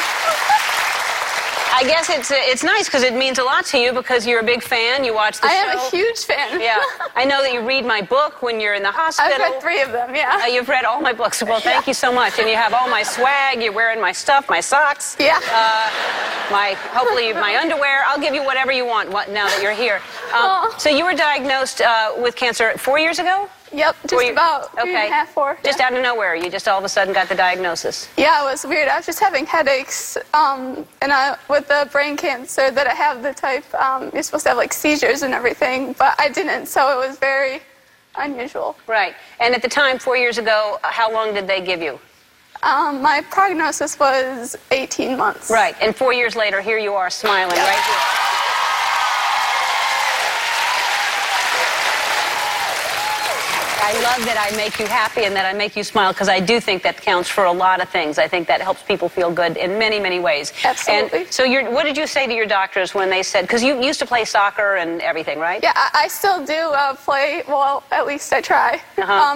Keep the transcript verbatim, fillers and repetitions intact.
I guess it's uh, it's nice because it means a lot to you because you're a big fan. You watch the I show. am a huge fan. Yeah. I know that you read my book when you're in the hospital. I've read three of them, yeah. Uh, you've read all my books. Well, thank Yeah. you so much. And you have all my swag. You're wearing my stuff, my socks. Yeah. Uh, my hopefully my underwear. I'll give you whatever you want what, now that you're here. Um, Aw. so you were diagnosed uh, with cancer four years ago? Yep, Were just you- about three okay. and a half, four. Just yeah. out of nowhere, you just all of a sudden got the diagnosis. Yeah, it was weird. I was just having headaches, um, and I, with the brain cancer that I have, the type, um, you're supposed to have like seizures and everything, but I didn't, so it was very unusual. Right. And at the time, four years ago, uh, how long did they give you? Um, my prognosis was eighteen months. Right. And four years later, here you are smiling right here. I love that I make you happy and that I make you smile because I do think that counts for a lot of things. I think that helps people feel good in many, many ways. Absolutely. And so you're, what did you say to your doctors when they said, because you used to play soccer and everything, right? Yeah, I, I still do uh, play, well, at least I try. Uh-huh. Um,